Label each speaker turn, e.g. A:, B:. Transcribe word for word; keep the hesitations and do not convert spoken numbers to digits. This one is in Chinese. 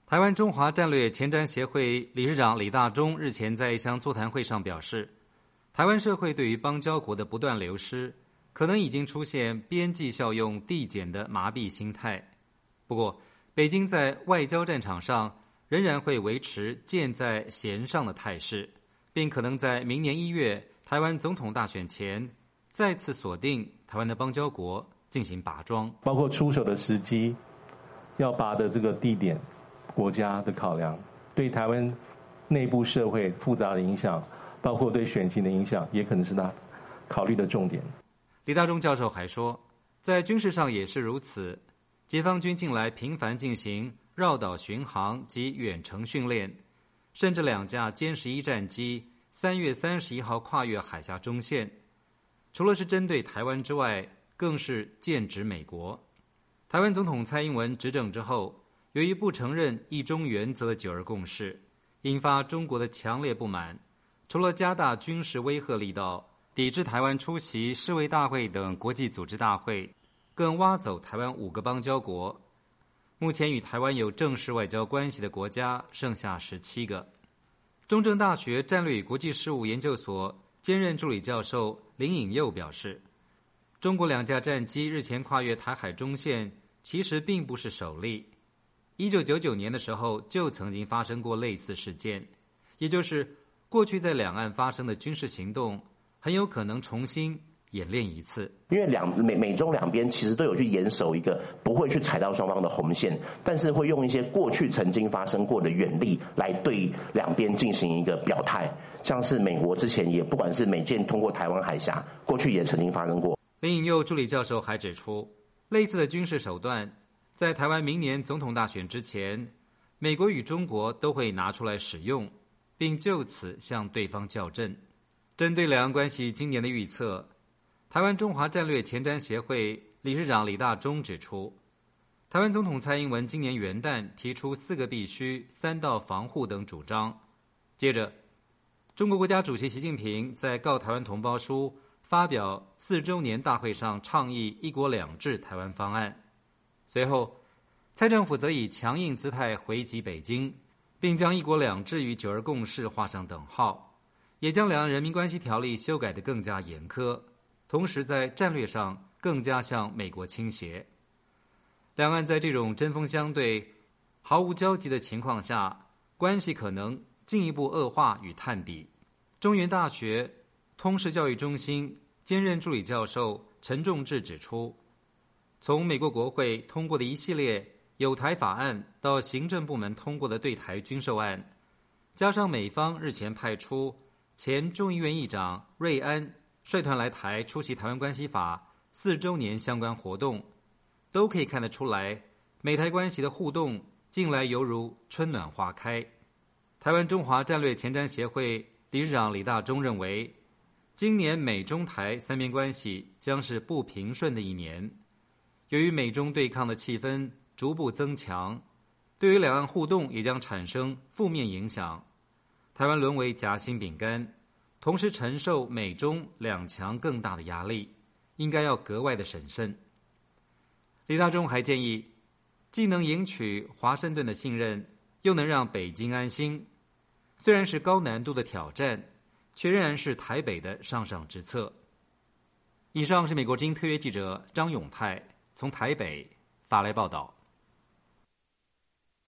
A: 台湾中华战略前瞻协会理事长李大中日前在一项座谈会上表示，台湾社会对于邦交国的不断流失，可能已经出现边际效用递减的麻痹心态。不过，北京在外交战场上仍然会维持箭在弦上的态势，并可能在明年一月台湾总统大选前再次锁定台湾的邦交国进行拔桩，
B: 包括出手的时机、要拔的这个地点、国家的考量，对台湾内部社会复杂的影响，包括对选情的影响，也可能是他考虑的重点。
A: 李大中教授还说，在军事上也是如此，解放军近来频繁进行绕岛巡航及远程训练，甚至两架歼十一战机三月三十一号跨越海峡中线，除了是针对台湾之外，更是剑指美国。台湾总统蔡英文执政之后，由于不承认一中原则的九二共识，引发中国的强烈不满，除了加大军事威吓力道，抵制台湾出席世卫大会等国际组织大会，更挖走台湾五个邦交国。目前与台湾有正式外交关系的国家剩下十七个。中正大学战略与国际事务研究所兼任助理教授林颖佑表示，中国两架战机日前跨越台海中线，其实并不是首例。一九九九年的时候就曾经发生过类似事件，也就是过去在两岸发生的军事行动很有可能重新演练一次。
C: 因为两美美中两边其实都有去严守一个不会去踩到双方的红线，但是会用一些过去曾经发生过的远例来对两边进行一个表态。像是美国之前也不管是美舰通过台湾海峡，过去也曾经发生过。
A: 林颖佑助理教授还指出，类似的军事手段在台湾明年总统大选之前，美国与中国都会拿出来使用，并就此向对方校正。针对两岸关系今年的预测，台湾中华战略前瞻协会理事长李大中指出，台湾总统蔡英文今年元旦提出四个必须、三道防护等主张。接着，中国国家主席习近平在告台湾同胞书发表四周年大会上倡议一国两制台湾方案。随后，蔡政府则以强硬姿态回击北京，并将一国两制与九二共识画上等号，也将两岸人民关系条例修改得更加严苛，同时在战略上更加向美国倾斜。两岸在这种针锋相对、毫无交集的情况下，关系可能进一步恶化与探底。中原大学通识教育中心兼任助理教授陈仲志指出，从美国国会通过的一系列有台法案到行政部门通过的对台军售案，加上美方日前派出前众议院议长瑞安率团来台出席台湾关系法四周年相关活动，都可以看得出来，美台关系的互动近来犹如春暖花开。台湾中华战略前瞻协会理事长李大中认为，今年美中台三边关系将是不平顺的一年。由于美中对抗的气氛逐步增强，对于两岸互动也将产生负面影响。台湾沦为夹心饼干，同时承受美中两强更大的压力，应该要格外的审慎。李大中还建议，既能赢取华盛顿的信任，又能让北京安心，虽然是高难度的挑战，却仍然是台北的上上之策。以上是美国之音特约记者张永泰从台北发来报道。